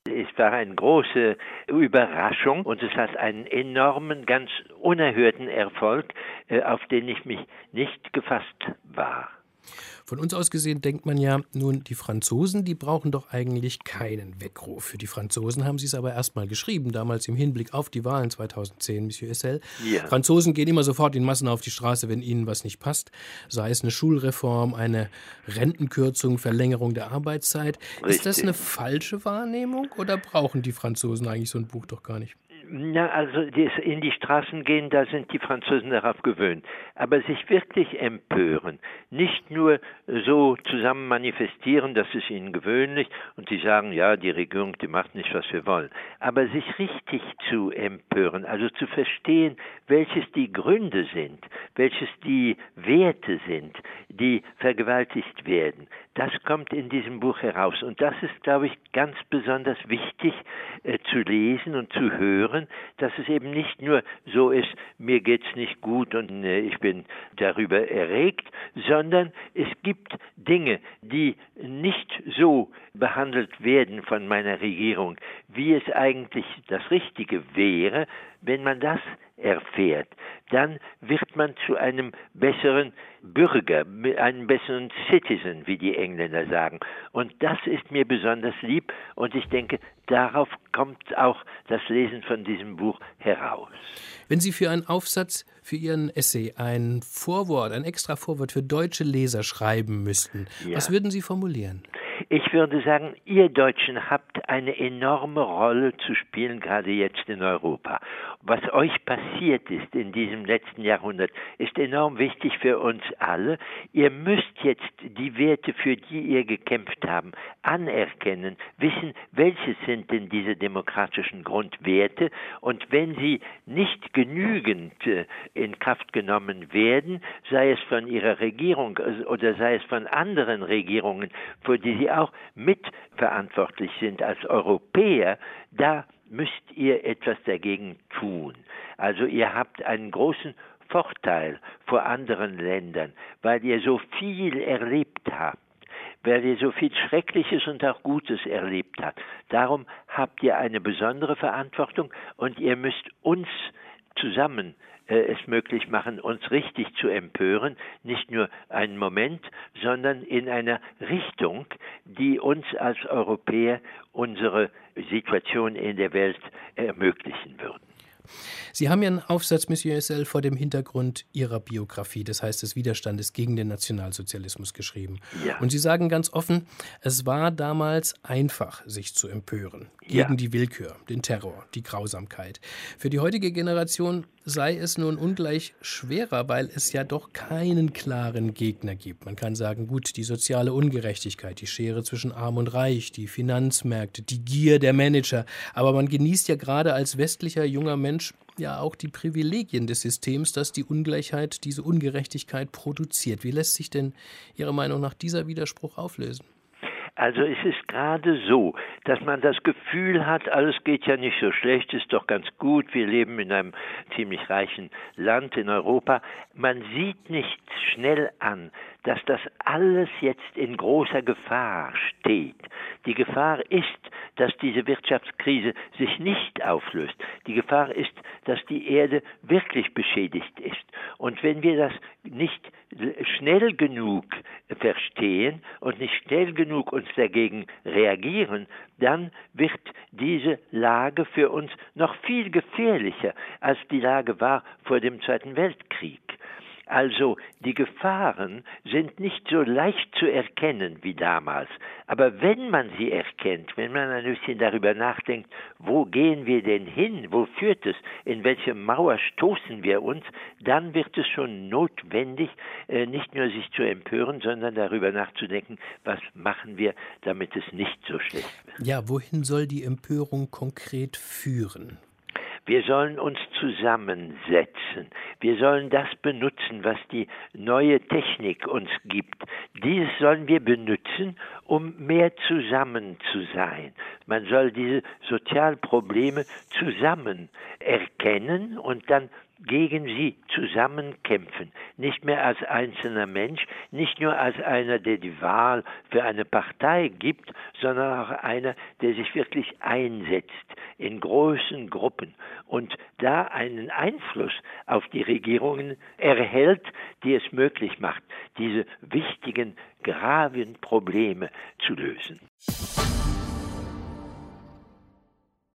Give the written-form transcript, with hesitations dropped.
Es war eine große Überraschung und es hat einen enormen, ganz unerhörten Erfolg, auf den ich mich nicht gefasst war. Von uns aus gesehen denkt man ja, nun, die Franzosen, die brauchen doch eigentlich keinen Weckruf. Für die Franzosen haben sie es aber erst mal geschrieben, damals im Hinblick auf die Wahlen 2010, Monsieur Hessel. Ja, Franzosen gehen immer sofort in Massen auf die Straße, wenn ihnen was nicht passt. Sei es eine Schulreform, eine Rentenkürzung, Verlängerung der Arbeitszeit. Ist das richtig. eine falsche Wahrnehmung oder brauchen die Franzosen eigentlich so ein Buch doch gar nicht? Na, also in die Straßen gehen, da sind die Franzosen darauf gewöhnt. Aber sich wirklich empören, nicht nur so zusammen manifestieren, das ist ihnen gewöhnlich, und sie sagen, ja, die Regierung, die macht nicht, was wir wollen. Aber sich richtig zu empören, also zu verstehen, welches die Gründe sind, welches die Werte sind, die vergewaltigt werden, das kommt in diesem Buch heraus. Und das ist, glaube ich, ganz besonders wichtig zu lesen und zu hören, dass es eben nicht nur so ist, mir geht's nicht gut und ich bin darüber erregt, sondern es gibt Dinge, die nicht so behandelt werden von meiner Regierung, wie es eigentlich das Richtige wäre. Wenn man das erfährt, dann wird man zu einem besseren Bürger, einem besseren Citizen, wie die Engländer sagen. Und das ist mir besonders lieb und ich denke, darauf kommt auch das Lesen von diesem Buch heraus. Wenn Sie für einen Aufsatz, für Ihren Essay ein Vorwort, ein extra Vorwort für deutsche Leser schreiben müssten, was Ja. würden Sie formulieren? Ich würde sagen, ihr Deutschen habt eine enorme Rolle zu spielen, gerade jetzt in Europa. Was euch passiert ist in diesem letzten Jahrhundert, ist enorm wichtig für uns alle. Ihr müsst jetzt die Werte, für die ihr gekämpft habt, anerkennen, wissen, welche sind denn diese demokratischen Grundwerte. Und wenn sie nicht genügend in Kraft genommen werden, sei es von ihrer Regierung oder sei es von anderen Regierungen, für die sie auch mitverantwortlich sind als Europäer, da müsst ihr etwas dagegen tun. Also ihr habt einen großen Vorteil vor anderen Ländern, weil ihr so viel erlebt habt, weil ihr so viel Schreckliches und auch Gutes erlebt habt. Darum habt ihr eine besondere Verantwortung und ihr müsst uns zusammen es möglich machen, uns richtig zu empören, nicht nur einen Moment, sondern in einer Richtung, die uns als Europäer unsere Situation in der Welt ermöglichen würden. Sie haben Ihren Aufsatz, Monsieur Hessel, vor dem Hintergrund Ihrer Biografie, das heißt des Widerstandes gegen den Nationalsozialismus, geschrieben. Ja, Und Sie sagen ganz offen, es war damals einfach, sich zu empören ja. gegen die Willkür, den Terror, die Grausamkeit. Für die heutige Generation sei es nun ungleich schwerer, weil es ja doch keinen klaren Gegner gibt. Man kann sagen, gut, die soziale Ungerechtigkeit, die Schere zwischen Arm und Reich, die Finanzmärkte, die Gier der Manager. Aber man genießt ja gerade als westlicher junger Mensch ja auch die Privilegien des Systems, das die Ungleichheit, diese Ungerechtigkeit produziert. Wie lässt sich denn Ihrer Meinung nach dieser Widerspruch auflösen? Also es ist gerade so, dass man das Gefühl hat, alles geht ja nicht so schlecht, ist doch ganz gut, wir leben in einem ziemlich reichen Land in Europa. Man sieht nicht schnell an, dass das alles jetzt in großer Gefahr steht. Die Gefahr ist, dass diese Wirtschaftskrise sich nicht auflöst. Die Gefahr ist, dass die Erde wirklich beschädigt ist. Und wenn wir das nicht schnell genug verstehen und nicht schnell genug uns dagegen reagieren, dann wird diese Lage für uns noch viel gefährlicher, als die Lage war vor dem Zweiten Weltkrieg. Also die Gefahren sind nicht so leicht zu erkennen wie damals. Aber wenn man sie erkennt, wenn man ein bisschen darüber nachdenkt, wo gehen wir denn hin, wo führt es, in welche Mauer stoßen wir uns, dann wird es schon notwendig, nicht nur sich zu empören, sondern darüber nachzudenken, was machen wir, damit es nicht so schlecht wird. Ja, wohin soll die Empörung konkret führen? Wir sollen uns zusammensetzen. Wir sollen das benutzen, was die neue Technik uns gibt. Dieses sollen wir benutzen, um mehr zusammen zu sein. Man soll diese Sozialprobleme zusammen erkennen und dann gegen sie zusammenkämpfen, nicht mehr als einzelner Mensch, nicht nur als einer, der die Wahl für eine Partei gibt, sondern auch einer, der sich wirklich einsetzt in großen Gruppen und da einen Einfluss auf die Regierungen erhält, die es möglich macht, diese wichtigen, graven Probleme zu lösen.